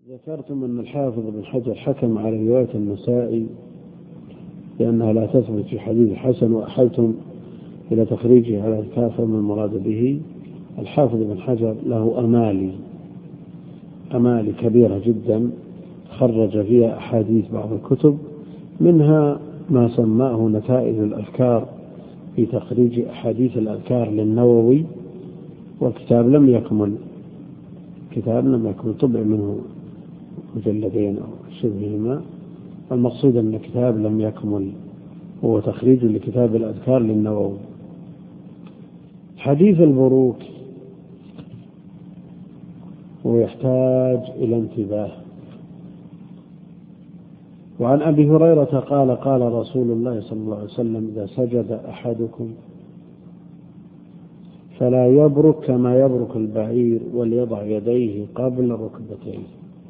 ذكرتم أن الحافظ بن حجر حكم على رواية النسائي لأنها لا تثبت في حديث حسن، وأحلتم إلى تخريجه على الكافر من المراد به. الحافظ بن حجر له أمالي كبيرة جدا، خرج فيها أحاديث بعض الكتب، منها ما سماه نتائج الأذكار في تخريج أحاديث الأذكار للنووي، والكتاب لم يكمل، طبع منه مجلدين أو شبههما. المقصود أن الكتاب لم يكمل، هو تخريج لكتاب الأذكار للنووي. حديث البروك ويحتاج إلى انتباه. وعن أبي هريرة قال قال رسول الله صلى الله عليه وسلم: إذا سجد أحدكم فلا يبرك كما يبرك البعير وليضع يديه قبل ركبتيه.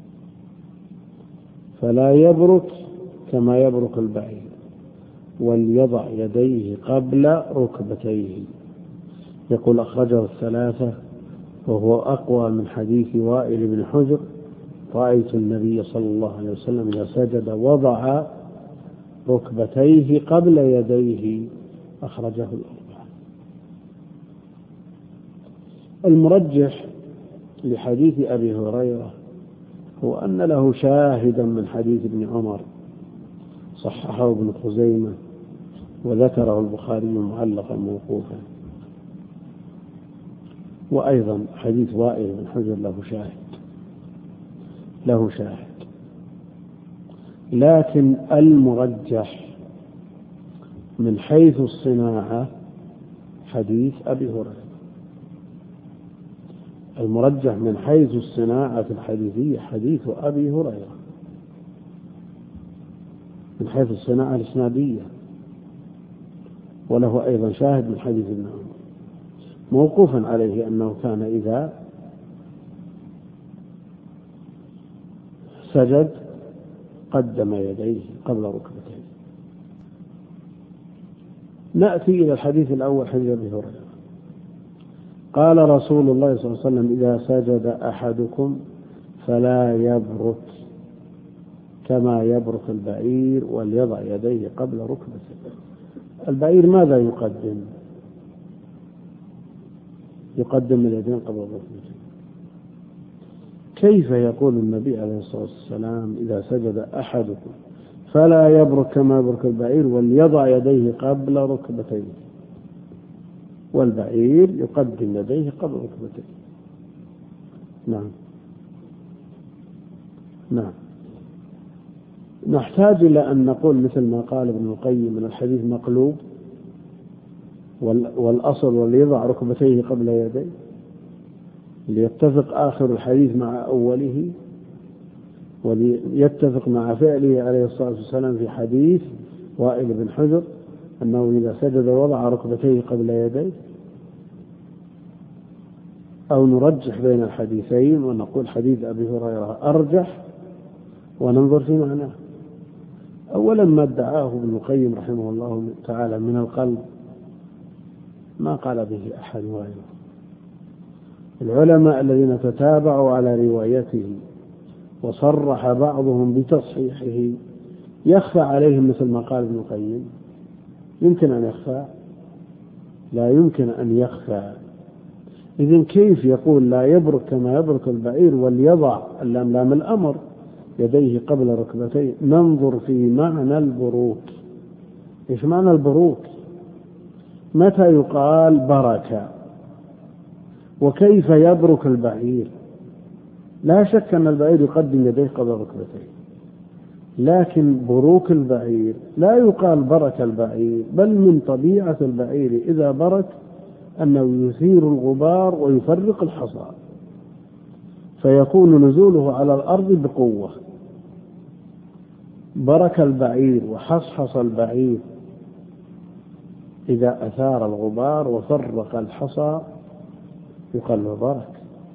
فلا يبرك كما يبرك البعير وليضع يديه قبل ركبتيه. يقول أخرجه الثلاثة، وهو أقوى من حديث وائل بن حجر: رأيت النبي صلى الله عليه وسلم إذا سجد وضع ركبتيه قبل يديه. أخرجه الأربعة. المرجح لحديث أبي هريرة هو أن له شاهدا من حديث ابن عمر، صححه ابن خزيمة وذكره البخاري معلقا موقوفا. وأيضا حديث وائل بن حجر له شاهد، لكن المرجح من حيث الصناعة حديث أبي هريرة. المرجح من حيث الصناعة الحديثية حديث أبي هريرة، من حيث الصناعة الإسنادية. وله أيضا شاهد من حديث ابن عمر موقوفا عليه أنه كان إذا سجد قدم يديه قبل ركبتيه. نأتي إلى الحديث الأول، حديث أبي هريرة. قال رسول الله صلى الله عليه وسلم: إذا سجد أحدكم فلا يبرك كما يبرك البعير وليضع يديه قبل ركبتيه. البعير ماذا يقدم؟ يقدم اليدين قبل ركبتيه. كيف يقول النبي عليه الصلاة والسلام: إذا سجد أحدكم فلا يبرك كما يبرك البعير وليضع يديه قبل ركبتيه، والبعير يقدم يديه قبل ركبتيه؟ نعم. نحتاج إلى أن نقول مثل ما قال ابن القيم: من الحديث مقلوب، والأصل وليضع ركبتيه قبل يديه، ليتفق آخر الحديث مع أوله، وليتفق مع فعله عليه الصلاة والسلام في حديث وائل بن حجر أنه إذا سجد وضع ركبتيه قبل يديه. أو نرجح بين الحديثين ونقول حديث أبي هريرة أرجح وننظر في معناه. أولا ما ادعاه ابن القيم رحمه الله تعالى من القلب ما قال به أحد غيره. العلماء الذين تتابعوا على روايته وصرح بعضهم بتصحيحه يخفى عليهم مثل ما قال ابن القيم؟ يمكن أن يخفى؟ لا يمكن أن يخفى. إذن كيف يقول لا يبرك كما يبرك البعير وليضع اللام الأمر يديه قبل ركبتيه؟ ننظر في معنى البروك. إيش معنى البروك؟ متى يقال بركة؟ وكيف يبرك البعير؟ لا شك أن البعير يقدم يديه قبل ركبتيه، لكن بروك البعير لا يقال برك البعير، بل من طبيعة البعير إذا برك أنه يثير الغبار ويفرق الحصى، فيكون نزوله على الأرض بقوة. برك البعير وحصحص البعير إذا أثار الغبار وفرق الحصى يقال له برك.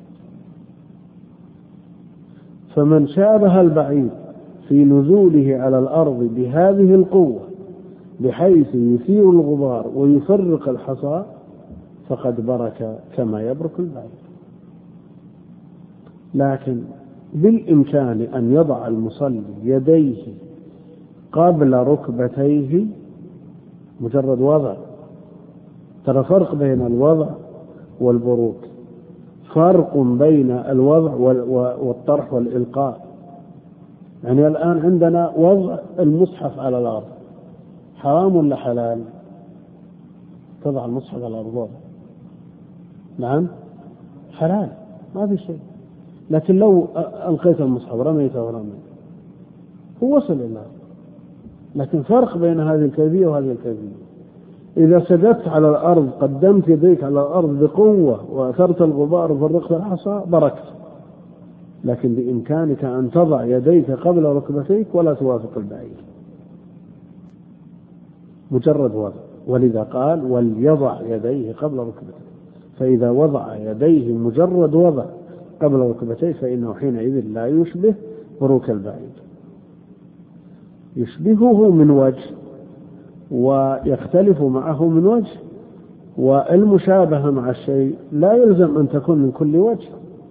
فمن شابه البعير في نزوله على الأرض بهذه القوة بحيث يثير الغبار ويفرق الحصى فقد برك كما يبرك البعير. لكن بالإمكان أن يضع المصلي يديه قبل ركبتيه مجرد وضع. ترى فرق بين الوضع والبروك، فرق بين الوضع والطرح والإلقاء. يعني الآن عندنا وضع المصحف على الأرض حرام ولا حلال؟ تضع المصحف على الأرض وضع، نعم حلال ما في شيء. لكن لو ألقيت المصحف رميته ورميته هو وصل إلى الأرض. لكن فرق بين هذه الكيفية وهذه الكيفية. إذا سجدت على الأرض قدمت يديك على الأرض بقوة وأثرت الغبار وفرقت الحصى بركت. لكن بإمكانك أن تضع يديك قبل ركبتيك ولا توافق البعير، مجرد وضع. ولذا قال وليضع يديه قبل ركبتيه. فإذا وضع يديه مجرد وضع قبل ركبتيه فإنه حينئذ لا يشبه بروك البعير، يشبهه من وجه ويختلف معه من وجه. والمشابهة مع الشيء لا يلزم أن تكون من كل وجه.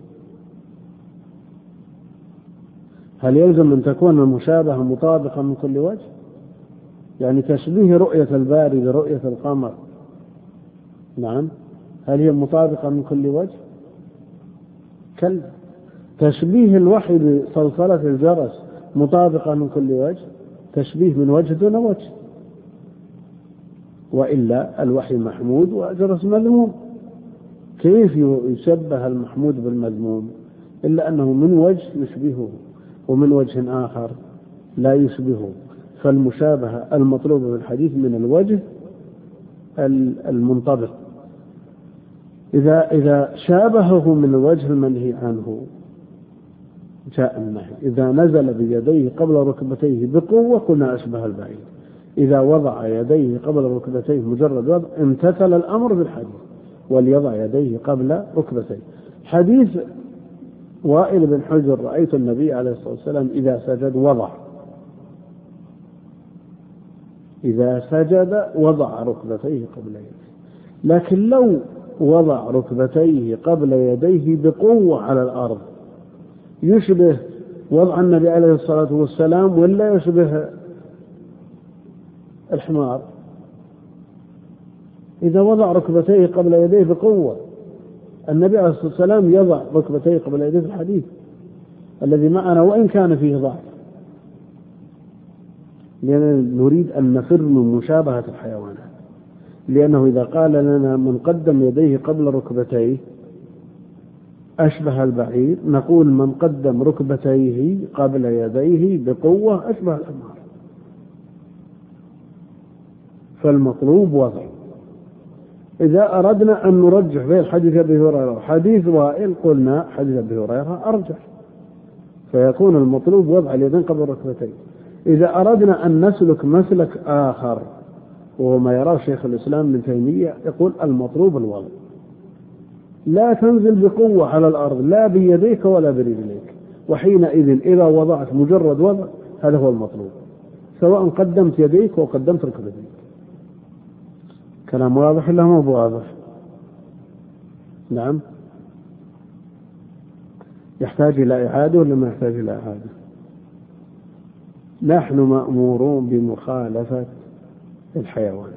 هل يلزم أن تكون المشابهة مطابقة من كل وجه؟ يعني تشبيه رؤية الباري برؤية القمر، نعم، هل هي مطابقة من كل وجه؟ كلا. تشبيه الوحي بصلصلة الجرس مطابقة من كل وجه؟ تشبيه من وجه دون وجه. وإلا الوحي محمود والجرس مذموم، كيف يشبه المحمود بالمذموم؟ إلا أنه من وجه يشبهه ومن وجه آخر لا يشبهه. فالمشابهة المطلوبة بالحديث من الوجه المنطبق. إذا شابهه من الوجه المنهي عنه جاء النهي. إذا نزل بيديه قبل ركبتيه بقوة قلنا أشبه البعير. إذا وضع يديه قبل ركبتيه مجرد وضع امتثل الأمر بالحديث وليضع يديه قبل ركبتيه. حديث وائل بن حجر رأيت النبي عليه الصلاة والسلام إذا سجد وضع ركبتيه قبل يديه. لكن لو وضع ركبتيه قبل يديه بقوة على الأرض يشبه وضع النبي عليه الصلاة والسلام ولا يشبه الحمار؟ إذا وضع ركبتيه قبل يديه بقوة، النبي عليه الصلاة والسلام يضع ركبتيه قبل يديه في الحديث الذي معنا وإن كان فيه ضعف، لأن نريد أن نفر من مشابهة الحيوانات. لأنه إذا قال لنا من قدم يديه قبل ركبتيه أشبه البعير، نقول من قدم ركبتيه قبل يديه بقوة أشبه الحمار. فالمطلوب وضع. إذا أردنا أن نرجح بين حديث أبي هريرة وحديث وائل قلنا حديث أبي هريرة أرجح، فيكون المطلوب وضع اليدين قبل ركبتين. إذا أردنا أن نسلك مسلك آخر وهو ما يراه شيخ الإسلام ابن تيمية يقول المطلوب الوضع، لا تنزل بقوة على الأرض لا بيديك ولا برجليك، وحينئذ إذا وضعت مجرد وضع هذا هو المطلوب، سواء قدمت يديك وقدمت ركبتيك. كلام واضح ولا مو واضح؟ نعم. يحتاج إلى إعادة ولا ما يحتاج إلى إعادة؟ نحن مأمورون بمخالفة الحيوانات.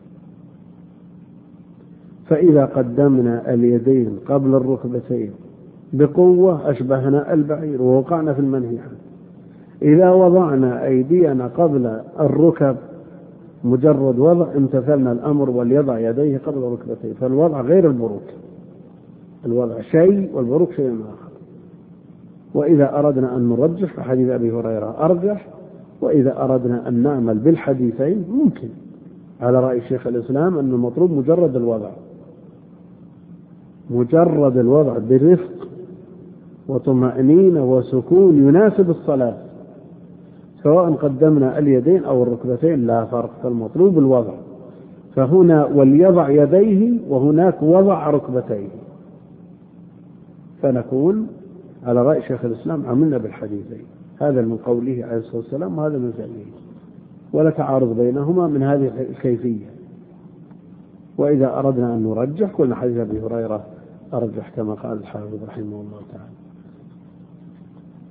فإذا قدمنا اليدين قبل الركبتين بقوة أشبهنا البعير ووقعنا في المنهي عنه. إذا وضعنا أيدينا قبل الركب مجرد وضع امتثلنا الأمر وليضع يديه قبل ركبتيه. فالوضع غير البروك، الوضع شيء والبروك شيء آخر. وإذا أردنا أن نرجح فحديث أبي هريرة أرجح، وإذا أردنا أن نعمل بالحديثين ممكن على رأي شيخ الإسلام أن المطلوب مجرد الوضع، مجرد الوضع برفق وطمأنينة وسكون يناسب الصلاة، سواء قدمنا اليدين أو الركبتين لا فرق، فالمطلوب الوضع. فهنا وليضع يديه وهناك وضع ركبتيه، فنكون على رأي شيخ الإسلام عملنا بالحديثين، هذا من قوله عليه الصلاة والسلام وهذا من فعله، ولا تعارض بينهما من هذه الكيفية. وإذا أردنا أن نرجح قلنا حديث أبي هريرة أرجح كما قال الحافظ رحمه الله تعالى.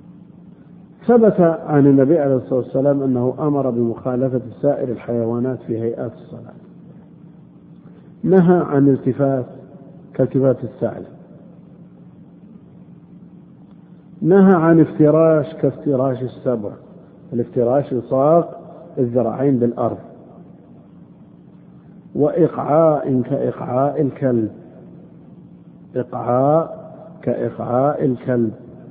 ثبت عن النبي عليه الصلاة والسلام أنه أمر بمخالفة سائر الحيوانات في هيئات الصلاة. نهى عن التفات كالتفات الثعلب، نهى عن افتراش كافتراش السبع، الافتراش إلصاق الذراعين بالأرض، وإقعاء كإقعاء الكلب، إقعاء كإقعاء الكلب.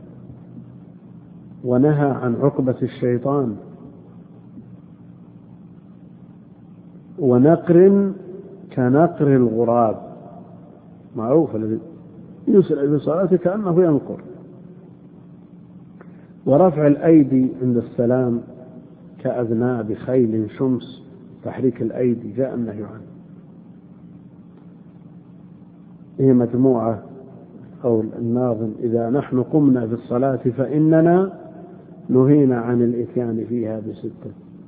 ونهى عن عقبة الشيطان، ونقر كنقر الغراب، معروف الذي يسرع بصلاته كأنه ينقر. ورفع الأيدي عند السلام كأذناب خيل شمس، تحريك الأيدي جاء النهي عنه. هي مجموعة قول الناظم: إذا نحن قمنا في الصلاة فإننا نهينا عن الإتيان فيها بستة: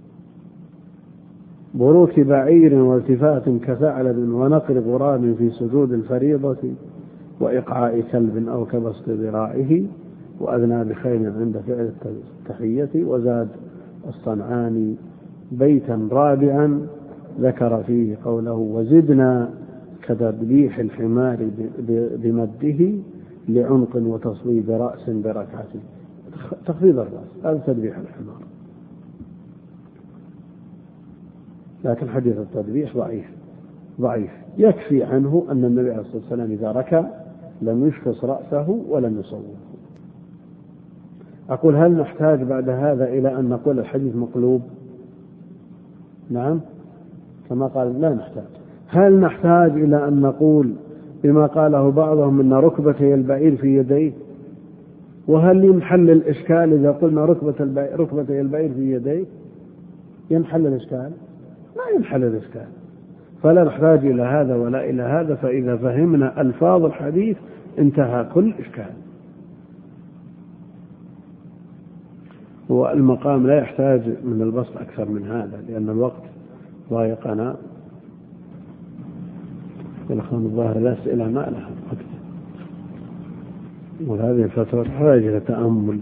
بروك بعير والتفات كثعلب، ونقر غراب في سجود الفريضة، وإقعاء كلب أو كبسط ذراعه، وأذناب خيل عند فعل التحية. وزاد الصنعاني بيتا رابعا ذكر فيه قوله: وزدنا كتدليح الحمار بمده لعنق وتصويب رأس بركعة. تخفيض الرأس هذا تدليح الحمار، لكن حديث التدليح ضعيف. يكفي عنه أن النبي عليه الصلاة والسلام إذا ركع لم يشخص رأسه ولم يصوبه. أقول: هل نحتاج بعد هذا إلى أن نقول الحديث مقلوب؟ نعم، كما قال لا نحتاج. هل نحتاج إلى أن نقول بما قاله بعضهم أن ركبتي البعير في يديه؟ وهل ينحل الإشكال إذا قلنا ركبتي البعير في يديه؟ ينحل الإشكال؟ ما ينحل الإشكال. فلا نحتاج إلى هذا ولا إلى هذا. فإذا فهمنا ألفاظ الحديث انتهى كل إشكال. والمقام لا يحتاج من البسط أكثر من هذا، لأن الوقت ضايقنا. والأخوان الظاهر الأسئلة ما لها وقت، وهذه الفترة تحتاج إلى تأمل.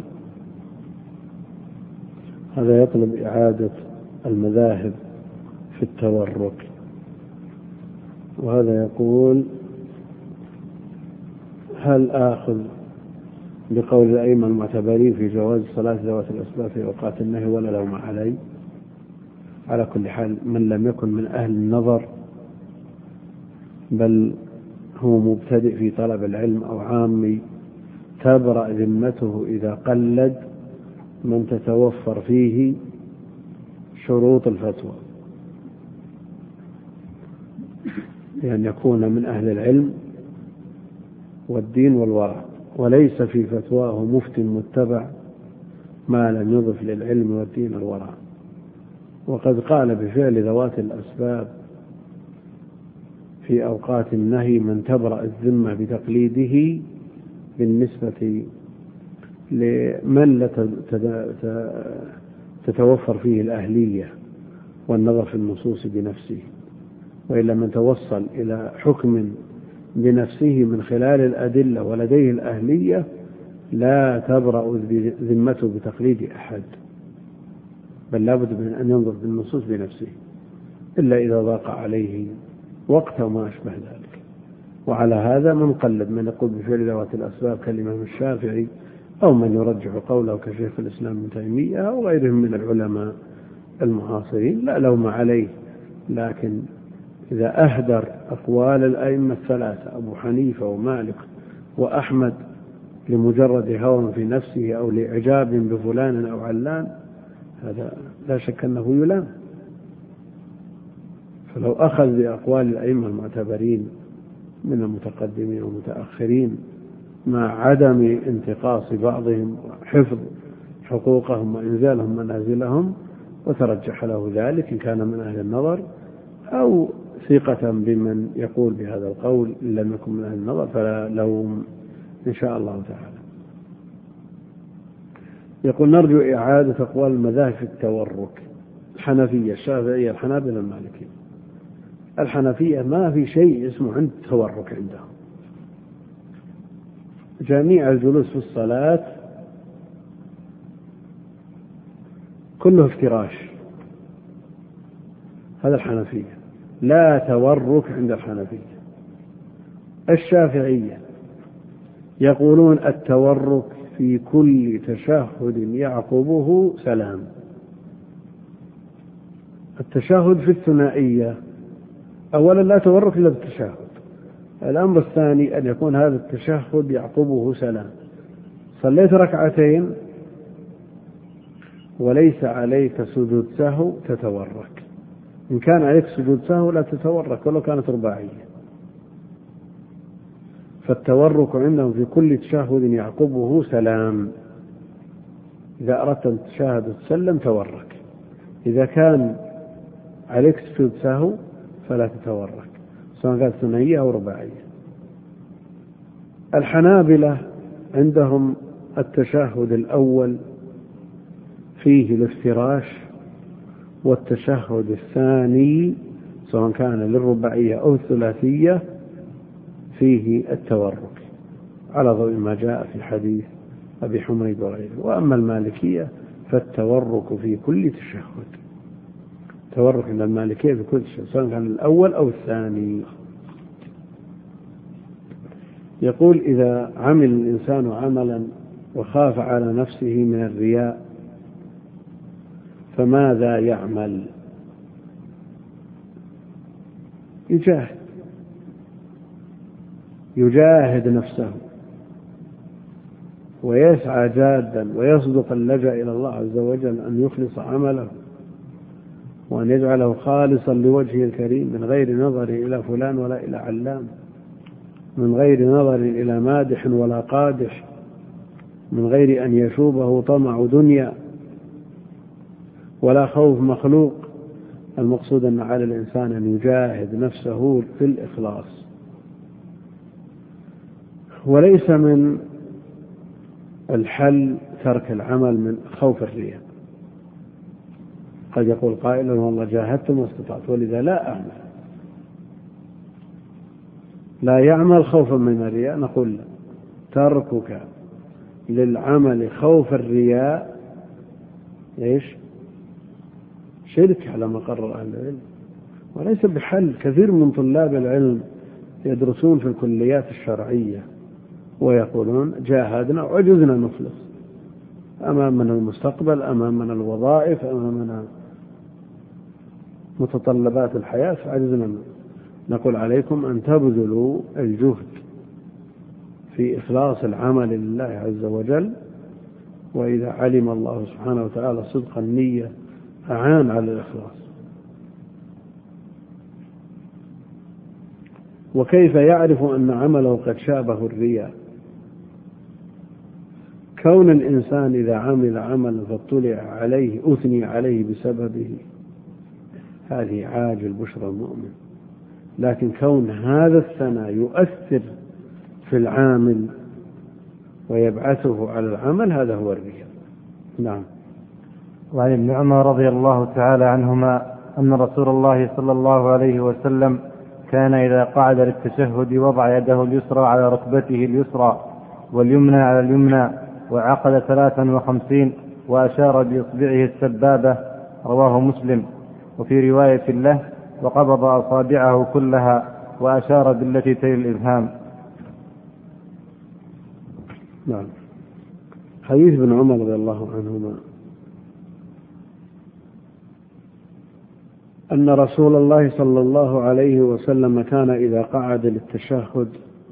هذا يطلب إعادة المذاهب في التورك. وهذا يقول: هل آخذ بقول الأئمة المعتبرين في جواز صلاة ذوات الأسباب في أوقات النهي ولا لوم عليه؟ على كل حال، من لم يكن من أهل النظر بل هو مبتدئ في طلب العلم أو عامي تبرأ ذمته إذا قلد من تتوفر فيه شروط الفتوى، لأن يكون من أهل العلم والدين والورع، وليس في فتواه مفت متبع ما لم يضف للعلم والدين والورع. وقد قال بفعل ذوات الأسباب في أوقات النهي من تبرأ الذمة بتقليده بالنسبة لمن لا تتوفر فيه الأهلية والنظر في النصوص بنفسه. وإلا من توصل إلى حكم بنفسه من خلال الأدلة ولديه الأهلية لا تبرأ ذمته بتقليد أحد، بل لابد من أن ينظر في النصوص بنفسه، إلا إذا ضاق عليه وقت وما أشبه ذلك. وعلى هذا من قلد من يقول بفعل ذوات الأسباب كالإمام الشافعي، أو من يرجح قوله كشيخ الإسلام ابن تيمية أو غيرهم من العلماء المعاصرين، لا لوم عليه. لكن إذا أهدر أقوال الأئمة الثلاثة أبو حنيفة ومالك وأحمد لمجرد هوى في نفسه أو لإعجاب بفلان أو علان، هذا لا شك أنه يلام. فلو أخذ بأقوال الأئمة المعتبرين من المتقدمين والمتأخرين مع عدم انتقاص بعضهم وحفظ حقوقهم وإنزالهم منازلهم، وترجح له ذلك إن كان من أهل النظر أو ثقة بمن يقول بهذا القول إن لم يكن من أهل النظر، فلا لوم إن شاء الله تعالى. يقول: نرجو إعادة أقوال المذاهب في التورك: الحنفية، الشافعية، الحنابلة، المالكية. الحنفية ما في شيء اسمه عند التورك عندهم، جميع الجلوس في الصلاة كله افتراش. هذا الحنفية، لا تورك عند الحنفية. الشافعية يقولون التورك في كل تشهد يعقبه سلام. التشهد في الثنائية أولا لا تورك إلا بالتشهد. الأمر الثاني أن يكون هذا التشهد يعقبه سلام. صليت ركعتين وليس عليك سجود سهو تتورك. إن كان عليك سجود سهو لا تتورك ولو كانت رباعية. فالتورك عندهم في كل تشهد يعقبه سلام. إذا أردت أن تشاهد وتسلم تورك. إذا كان عليك سجود سهو فلا تتورك، سواء كانت ثنائية أو رباعية. الحنابلة عندهم التشهد الأول فيه الافتراش، والتشهد الثاني سواء كان للرباعية أو الثلاثية فيه التورك، على ضوء ما جاء في حديث أبي حميد وغيره. وأما المالكية فالتورك في كل تشهد. التورك عند المالكية في كل تشهد سواء كان الأول أو الثاني. يقول إذا عمل الإنسان عملا وخاف على نفسه من الرياء فماذا يعمل؟ يجاهد نفسه ويسعى جادا ويصدق اللجأ إلى الله عز وجل أن يخلص عمله وأن يجعله خالصا لوجهه الكريم من غير نظر إلى فلان ولا إلى علام، من غير نظر إلى مادح ولا قادح، من غير أن يشوبه طمع دنيا ولا خوف مخلوق. المقصود أن على الإنسان أن يجاهد نفسه في الإخلاص. وليس من الحل ترك العمل من خوف الرياء. قد يقول قائل والله جاهدت ما استطعت ولذا لا أعمل. لا يعمل خوفا من الرياء. نقول تركك للعمل خوف الرياء إيش؟ شرك على ما قرر أهل العلم، وليس بحل. كثير من طلاب العلم يدرسون في الكليات الشرعية ويقولون جاهدنا وعجزنا نخلص، أمامنا المستقبل، أمامنا الوظائف، أمامنا متطلبات الحياة فعجزنا. نقول عليكم أن تبذلوا الجهد في إخلاص العمل لله عز وجل، وإذا علم الله سبحانه وتعالى صدق النية أعان على الإخلاص. وكيف يعرف أن عمله قد شابه الرياء؟ كون الإنسان إذا عمل عملا فاطلع عليه أثني عليه بسببه هذه عاجل بشرى المؤمن. لكن كون هذا الثناء يؤثر في العامل ويبعثه على العمل هذا هو الرياء. نعم. وعن ابن عمر رضي الله تعالى عنهما أن رسول الله صلى الله عليه وسلم كان إذا قعد للتشهد وضع يده اليسرى على ركبته اليسرى واليمنى على اليمنى وعقد 53 وأشار بإصبعه السبابة. رواه مسلم. وفي رواية له وقبض أصابعه كلها وأشار بالتي تلي الإبهام. نعم. حديث ابن عمر رضي الله عنهما أن رسول الله صلى الله عليه وسلم كان إذا قعد للتشهد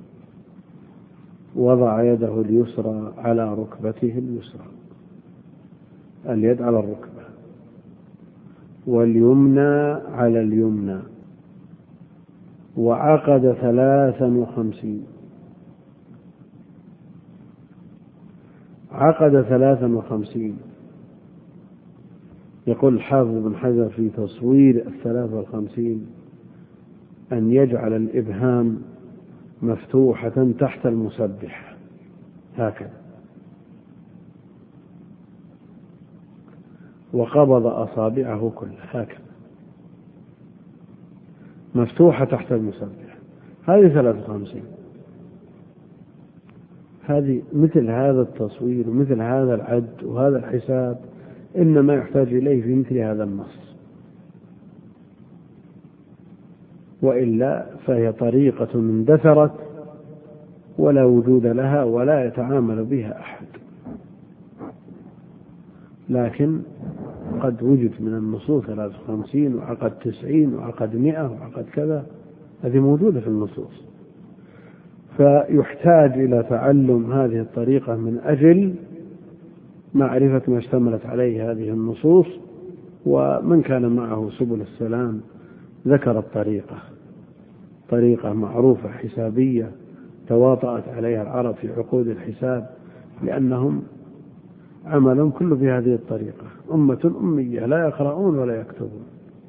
وضع يده اليسرى على ركبته اليسرى، اليد على الركبة، واليمنى على اليمنى، وعقد 53. عقد 53. يقول الحافظ بن حجر في تصوير 53 أن يجعل الإبهام مفتوحة تحت المسبح هكذا، وقبض أصابعه كلها هكذا مفتوحة تحت المسبح. هذه 53. هذه مثل هذا التصوير ومثل هذا العد وهذا الحساب إنما يحتاج إليه في مثل هذا النص، وإلا فهي طريقة اندثرت ولا وجود لها ولا يتعامل بها أحد. لكن قد وجد من النصوص 53 وعقد 90 وعقد 100 وعقد كذا، هذه موجودة في النصوص، فيحتاج إلى تعلم هذه الطريقة من أجل معرفة ما اشتملت عليه هذه النصوص. ومن كان معه سبل السلام ذكر طريقة معروفة حسابية تواطأت عليها العرب في عقود الحساب، لأنهم عملهم كله في هذه الطريقة. أمة أمية لا يقرؤون ولا يكتبون،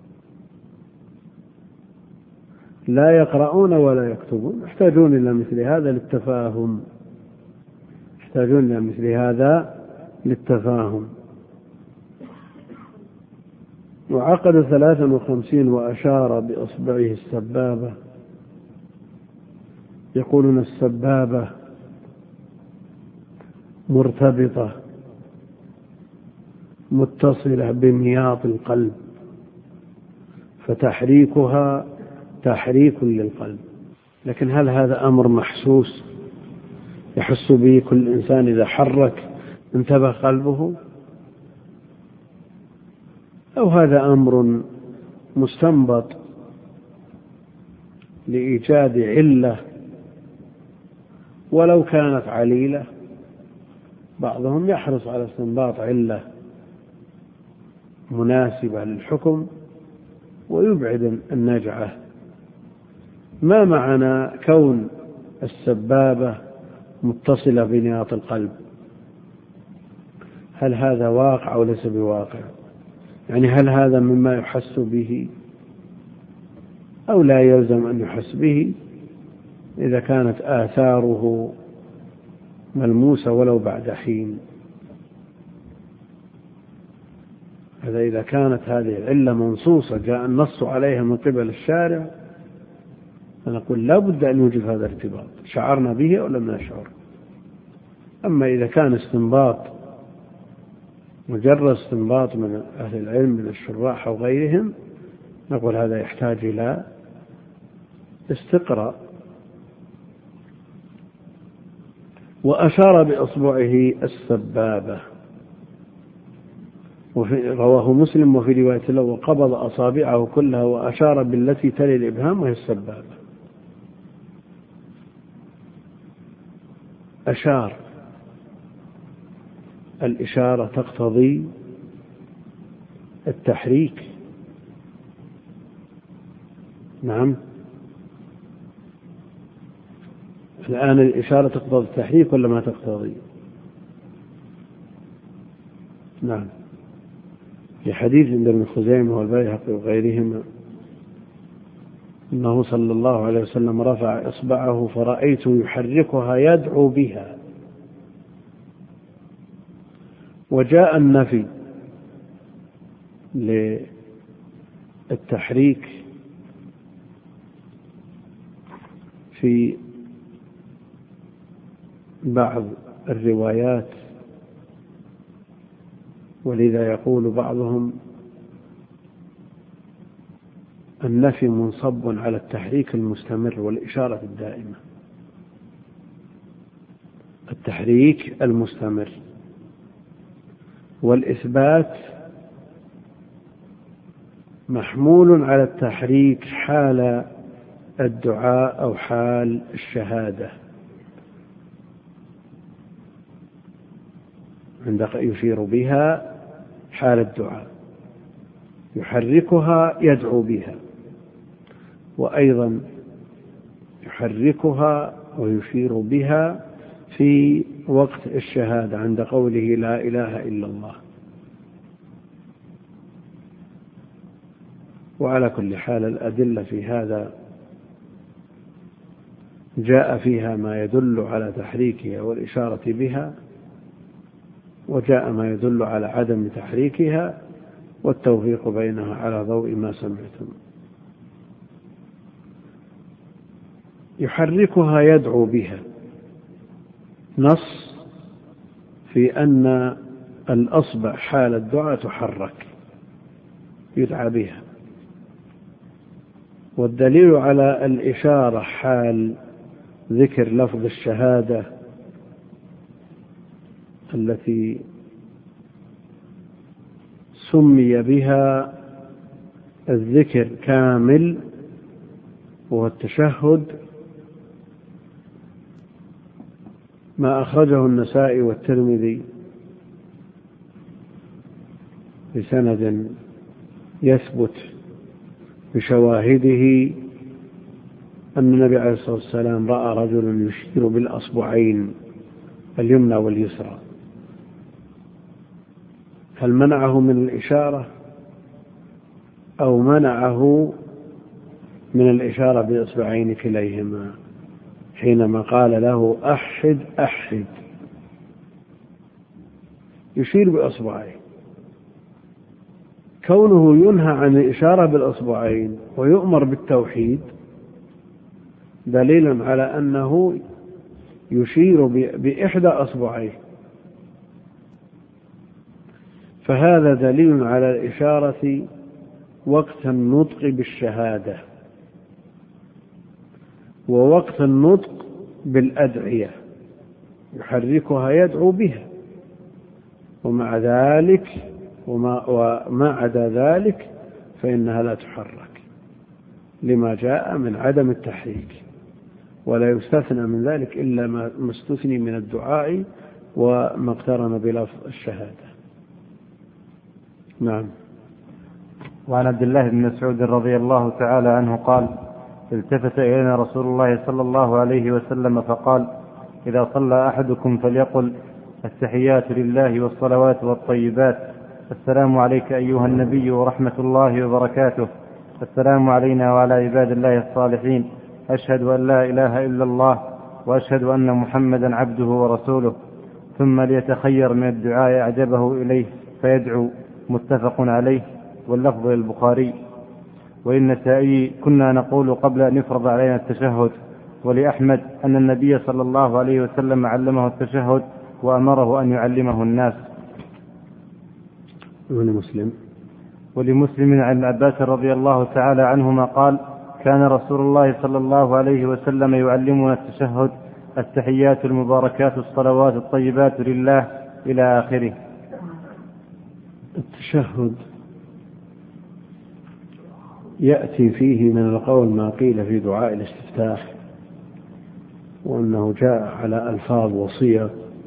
لا يقرؤون ولا يكتبون، يحتاجون إلى مثل هذا للتفاهم. وعقد 53 وأشار بإصبعه السبابة. يقولون السبابة مرتبطة متصلة بمياط القلب، فتحريكها تحريك للقلب. لكن هل هذا أمر محسوس يحس به كل إنسان إذا حرك انتبه قلبه، أو هذا أمر مستنبط لإيجاد علة ولو كانت عليلة؟ بعضهم يحرص على استنباط علة مناسبة للحكم ويبعد النجعة. ما معنى كون السبابة متصلة بنياط القلب؟ هل هذا واقع أو ليس بواقع؟ يعني هل هذا مما يحس به أو لا يلزم أن يحس به إذا كانت آثاره ملموسة ولو بعد حين؟ هذا إذا كانت هذه العلة منصوصة جاء النص عليها من قبل الشارع فنقول لا بد أن يوجد هذا الارتباط، شعرنا به أو لم نشعر. أما إذا كان استنباط مجرد استنباط من أهل العلم من الشراح أو غيرهم، نقول هذا يحتاج إلى استقراء. وأشار بإصبعه السبابة، رواه مسلم وفي رواية له وقبض أصابعه كلها وأشار بالتي تلي الإبهام وهي السبابة. أشار، الإشارة تقتضي التحريك. نعم، الآن الإشارة تقتضي التحريك ولا ما تقتضي؟ نعم، في حديث عند ابن خزيمة والبيهقي وغيرهما أنه صلى الله عليه وسلم رفع إصبعه فرأيته يحركها يدعو بها. وجاء النفي للتحريك في بعض الروايات، ولذا يقول بعضهم النفي منصب على التحريك المستمر والإشارة الدائمة. التحريك المستمر، والإثبات محمول على التحريك حال الدعاء أو حال الشهادة، عندما يشير بها حال الدعاء يحركها يدعو بها، وأيضا يحركها ويشير بها في وقت الشهادة عند قوله لا إله إلا الله. وعلى كل حال الأدلة في هذا جاء فيها ما يدل على تحريكها والإشارة بها، وجاء ما يدل على عدم تحريكها والتوفيق بينها على ضوء ما سمعتم. يحركها يدعو بها، نص في أن الأصبع حال الدعاء تحرك يدعى بها. والدليل على الإشارة حال ذكر لفظ الشهادة التي سمي بها الذكر كامل وهو التشهد ما أخرجه النسائي والترمذي بسند يثبت بشواهده أن النبي عليه الصلاة والسلام رأى رجلا يشير بالأصبعين اليمنى واليسرى. هل منعه من الإشارة أو منعه من الإشارة بإصبعين كليهما حينما قال له أحد أحد يشير بأصبعين؟ كونه ينهى عن الإشارة بالأصبعين ويؤمر بالتوحيد دليل على أنه يشير بإحدى أصبعيه، فهذا دليل على الإشارة وقت النطق بالشهادة ووقت النطق بالأدعية يحركها يدعو بها، ومع ذلك وما عدا ذلك فإنها لا تحرك لما جاء من عدم التحريك، ولا يستثنى من ذلك إلا ما استثني من الدعاء وما اقترن بلفظ الشهادة. نعم. وعن عبد الله بن مسعود رضي الله تعالى عنه قال: التفت إلينا رسول الله صلى الله عليه وسلم فقال: إذا صلى أحدكم فليقل التحيات لله والصلوات والطيبات، السلام عليك أيها النبي ورحمة الله وبركاته، السلام علينا وعلى عباد الله الصالحين، أشهد أن لا إله إلا الله وأشهد أن محمدا عبده ورسوله، ثم ليتخير من الدعاء أعجبه إليه فيدعو. متفق عليه، واللفظ للبخاري. وللنسائي: كنا نقول قبل أن يفرض علينا التشهد. ولأحمد أن النبي صلى الله عليه وسلم علمه التشهد وأمره أن يعلمه الناس. ولمسلم عن ابن عباس رضي الله تعالى عنهما قال: كان رسول الله صلى الله عليه وسلم يعلمنا التشهد: التحيات المباركات الصلوات الطيبات لله إلى آخره. التشهد يأتي فيه من القول ما قيل في دعاء الاستفتاح، وأنه جاء على ألفاظ وصية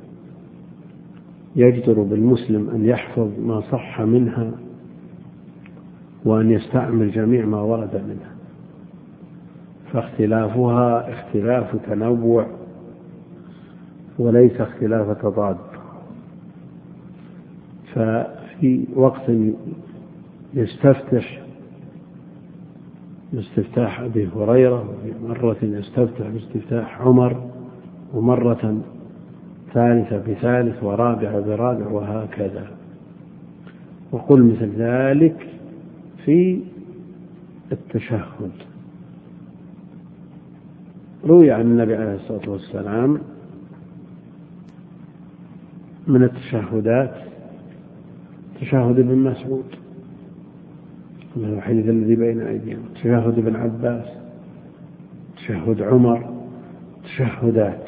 يجدر بالمسلم أن يحفظ ما صح منها وأن يستعمل جميع ما ورد منها، فاختلافها اختلاف تنوع وليس اختلاف تضاد. ففي وقت يستفتح باستفتاح أبي هريرة، وفي مرة يستفتح باستفتاح عمر، ومرة ثالثة بثالث ورابعة برابع، وهكذا. وقل مثل ذلك في التشهد. روي عن النبي عليه الصلاة والسلام من التشهدات تشهد ابن مسعود من الحديث الذي بين أيدينا، تشهد ابن عباس، تشهد عمر، تشهدات.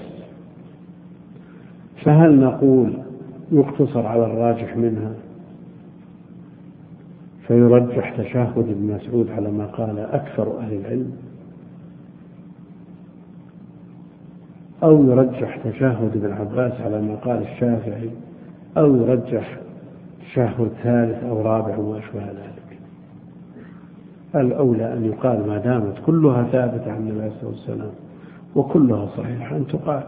فهل نقول يقتصر على الراجح منها فيرجح تشهد ابن مسعود على ما قال أكثر أهل العلم، أو يرجح تشهد ابن عباس على ما قال الشافعي، أو يرجح تشهد ثالث أو رابع وما أشبه ذلك؟ الأولى أن يقال ما دامت كلها ثابتة عن النبي صلى الله عليه وسلم وكلها صحيحة أن تقال.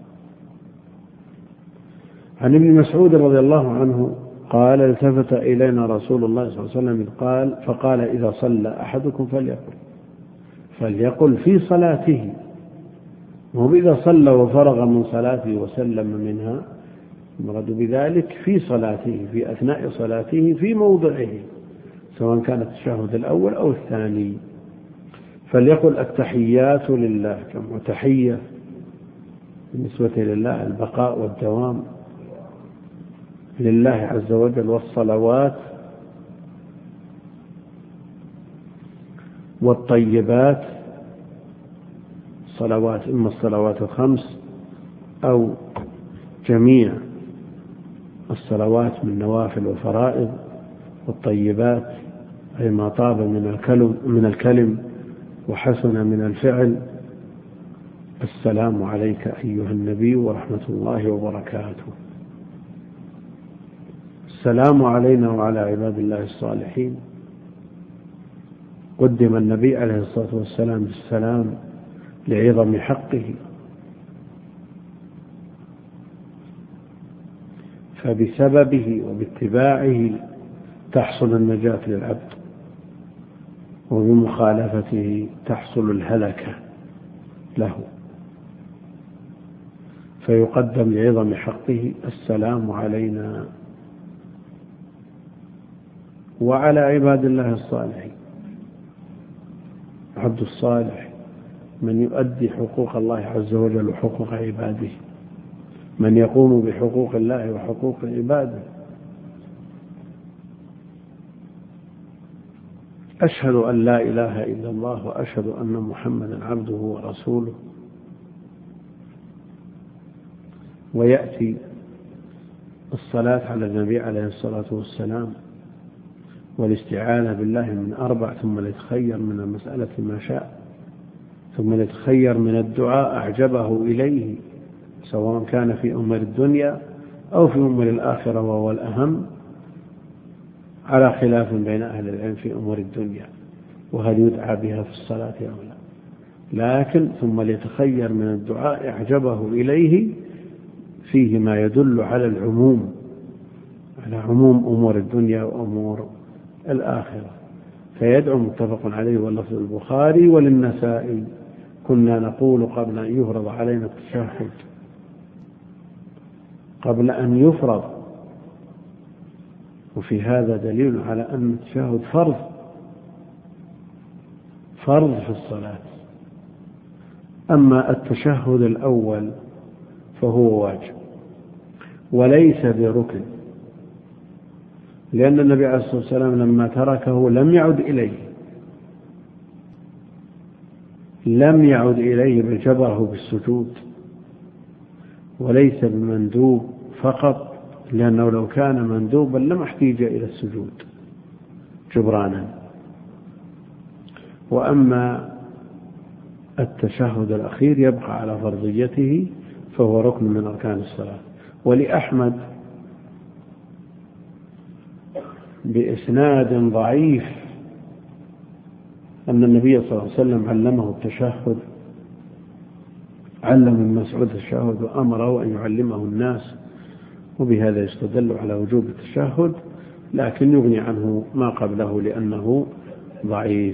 عن ابن مسعود رضي الله عنه قال: التفت إلينا رسول الله صلى الله عليه وسلم فقال: إذا صلى أحدكم فليقل في صلاته، وهو إذا صلى وفرغ من صلاته وسلم منها، المراد بذلك في صلاته، في أثناء صلاته، في موضعه، سواء كان التشهد الأول أو الثاني. فليقل التحيات لله، كما تحية بالنسبة لله البقاء والدوام، لله عز وجل والصلوات والطيبات. صلوات إما الصلوات الخمس أو جميع الصلوات من نوافل وفرائض، والطيبات أي ما طاب من الكلم وحسن من الفعل. السلام عليك أيها النبي ورحمة الله وبركاته. السلام علينا وعلى عباد الله الصالحين. قدم النبي عليه الصلاة والسلام بالسلام لعظم حقه، فبسببه وباتباعه تحصل النجاة للعبد، وبمخالفته تحصل الهلكة له، فيقدم لعظم حقه السلام علينا وعلى عباد الله الصالحين. العبد الصالح من يؤدي حقوق الله عز وجل وحقوق عباده، من يقوم بحقوق الله وحقوق عباده. أشهد أن لا إله إلا الله وأشهد أن محمدا عبده ورسوله. ويأتي الصلاة على النبي عليه الصلاة والسلام والاستعانة بالله من 4، ثم يتخير من المسألة ما شاء، ثم يتخير من الدعاء أعجبه إليه، سواء كان في أمور الدنيا أو في أمور الآخرة، وهو الأهم، على خلاف بين أهل العلم في أمور الدنيا وهل يدعى بها في الصلاة أو لا. لكن ثم يتخير من الدعاء أعجبه إليه فيه ما يدل على العموم، على عموم أمور الدنيا وأمور الآخرة، فيدعو متفق عليه واللفظ البخاري وللنسائي: كنا نقول قبل أن يفرض علينا التشهد، قبل أن يفرض. وفي هذا دليل على أن التشهد فرض في الصلاة. أما التشهد الأول فهو واجب وليس بركن، لأن النبي عليه الصلاة والسلام لما تركه لم يعد إليه بل جبره بالسجود، وليس بمندوب فقط، لأنه لو كان مندوبا لما احتاج إلى السجود جبرانا. وأما التشهد الأخير يبقى على فرضيته، فهو ركن من أركان الصلاة. ولأحمد بإسناد ضعيف أن النبي صلى الله عليه وسلم علمه التشهد، علم ابن مسعود التشهد وأمره أن يعلمه الناس، وبهذا يستدل على وجوب التشهد، لكن يغني عنه ما قبله لأنه ضعيف.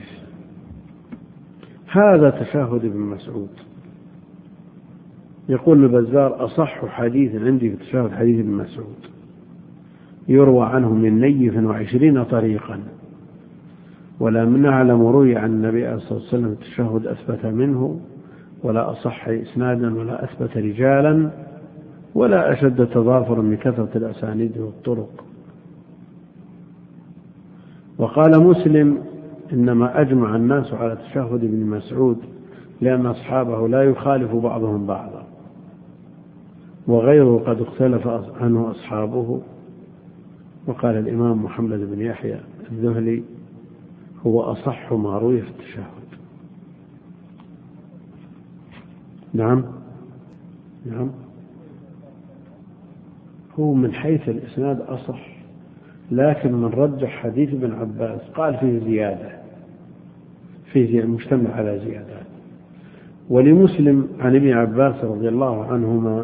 هذا تشهد ابن مسعود. يقول البزار: أصح حديث عندي في التشهد حديث ابن مسعود، يروى عنه من 120 طريقا، ولا نعلم روي عن النبي عليه الصلاة والسلام التشهد أثبت منه، ولا أصح إسنادا، ولا أثبت رجالا، ولا أشد تضافرا من كثرة الأسانيد والطرق. وقال مسلم: إنما أجمع الناس على تشهد ابن مسعود لأن أصحابه لا يخالف بعضهم بعضا، وغيره قد اختلف عنه أصحابه. وقال الإمام محمد بن يحيى الذهلي: هو أصح ما روي في التشهد. نعم هو من حيث الإسناد أصح، لكن من رجح حديث ابن عباس قال فيه زيادة، مجتمع على زيادات. ولمسلم عن ابن عباس رضي الله عنهما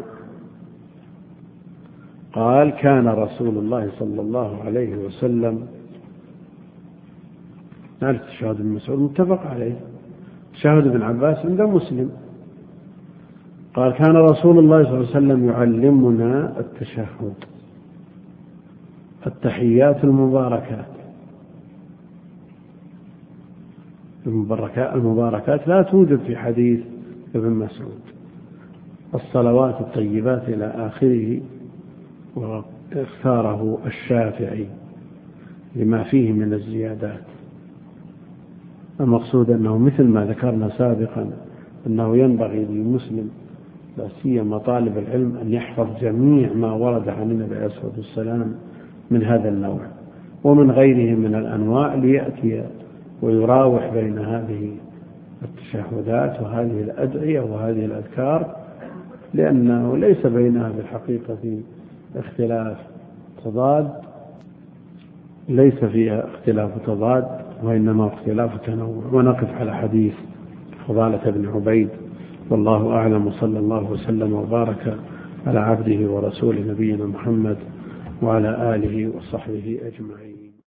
قال: كان رسول الله صلى الله عليه وسلم، نعرف تشهد ابن مسعود متفق عليه، تشهد ابن عباس عند مسلم، قال: كان رسول الله صلى الله عليه وسلم يعلمنا التشهد، التحيات المباركات لا توجد في حديث ابن مسعود، الصلوات الطيبات إلى آخره. اختاره الشافعي لما فيه من الزيادات. المقصود أنه مثل ما ذكرنا سابقا أنه ينبغي للمسلم لا سيما طالب العلم أن يحفظ جميع ما ورد عن النبي عليه الصلاة والسلام من هذا النوع ومن غيره من الأنواع، ليأتي ويراوح بين هذه التشهدات وهذه الأدعية وهذه الأذكار، لأنه ليس بينها بالحقيقة اختلاف تضاد، ليس فيها اختلاف تضاد وإنما اختلاف تنوع. ونقف على حديث فضالة بن عبيد، والله أعلم، وصلى الله وسلم وبارك على عبده ورسوله نبينا محمد وعلى آله وصحبه أجمعين.